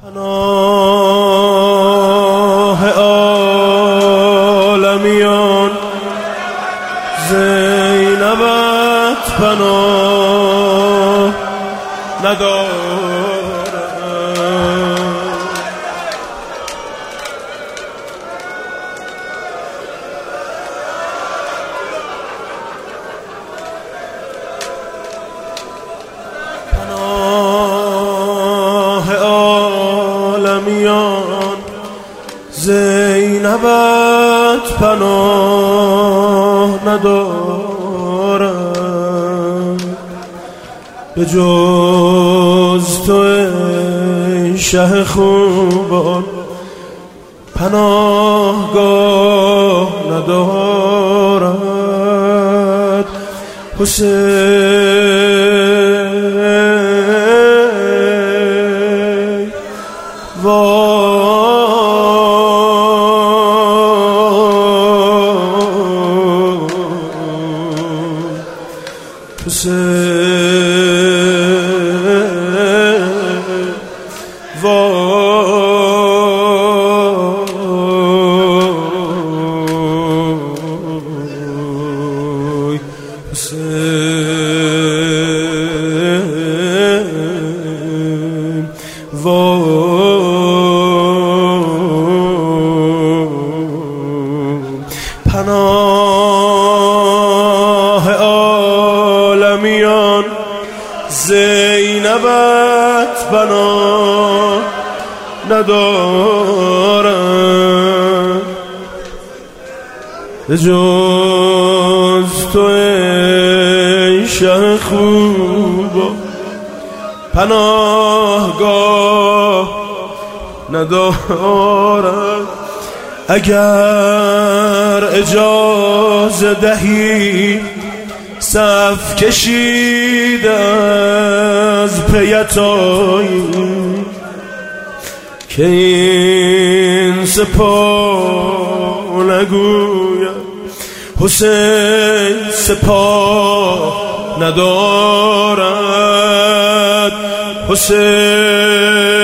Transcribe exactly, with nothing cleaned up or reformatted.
پناه عالمیان زینبت پناه ندارد. پناه عالمیان زینبت پناه ندارد. به جز تو ای شه خوبان پناهگاه ندارد. حسین وای حسین وای حسین وای. پناه عالمیان زینبت پناه ندارد. به جز تو ای شه خوبا پناهگاه ندارد. اگر اجازه دهی صف کشید از پیتایی که این سپاه نگوید حسین سپاه ندارد. حسین